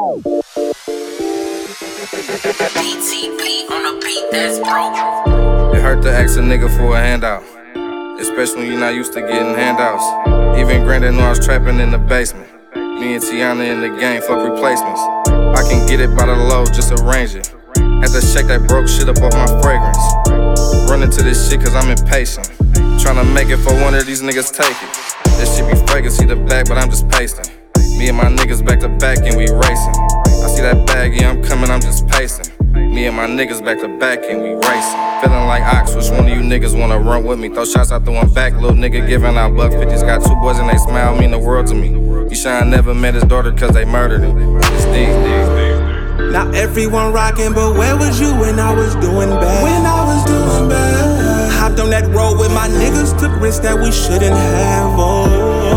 DTP on a beat that's broke. It hurt to ask a nigga for a handout, especially when you're not used to getting handouts. Even Granddad knew I was trapping in the basement. Me and Tiana in the game, fuck replacements. I can get it by the low, just arrange it. Had to shake that broke shit up off my fragrance. Running to this shit cause I'm impatient. Tryna make it for one of these niggas take it. This shit be fragrance, see the bag, but I'm just pasting. Me and my niggas back to back and we racing. I see that bag, yeah, I'm coming, I'm just pacing. Me and my niggas back to back and we racing. Feeling like Ox, which one of you niggas wanna run with me? Throw shots, I throw one back, little nigga giving out $150s. Got 2 boys and they smile, mean the world to me. Eshawn never met his daughter cause they murdered him. It's these. Not everyone rockin', but where was you when I was doing bad? When I was doing bad. Hopped on that road with my niggas, took risks that we shouldn't have. Oh,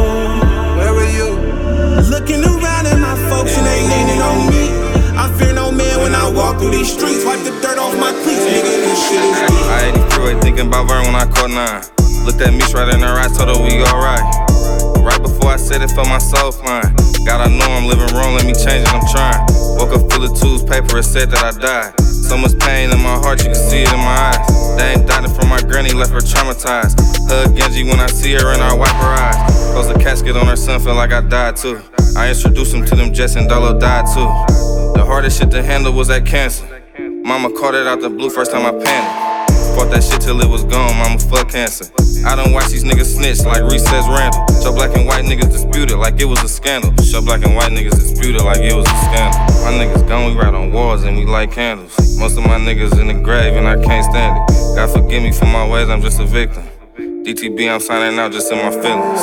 where were you? Looking around at my folks and they leaning on me. I fear no man when I walk through these streets. Wipe the dirt off my cleats, nigga, this shit is deep. I ain't freeway thinking about Vern when I caught 9. Looked at me right in her eyes, told her we alright. Right before I said it, felt my soul flying. God, I know I'm living wrong, let me change it, I'm trying. Woke up full of tools, paper, it said that I died. So much pain in my heart, you can see it in my eyes. They ain't died from my granny, left her traumatized. Hug Genji when I see her and I wipe her eyes. Close a casket on her son, feel like I died too. I introduced him to them Jets and Dolo died too. The hardest shit to handle was that cancer. Mama caught it out the blue first time I panicked. Fought that shit till it was gone, mama, fuck cancer. I done watch these niggas snitch like Recess Randall. Show black and white niggas disputed like it was a scandal. Show black and white niggas disputed like it was a scandal. My niggas gone, we ride on walls and we light candles. Most of my niggas in the grave and I can't stand it. God forgive me for my ways, I'm just a victim. DTB, I'm signing out just in my feelings.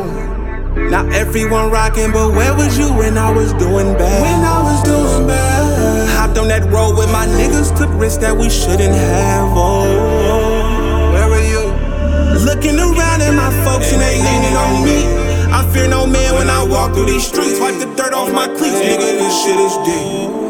Not everyone rockin', but where was you when I was doing bad? When I was doing bad. Hopped on that road with my niggas, took risks that we shouldn't have. Oh, where were you? Looking around at my folks and they leaning on me. I fear no man when I walk through these streets. Wipe the dirt off my cleats, nigga, this shit is deep.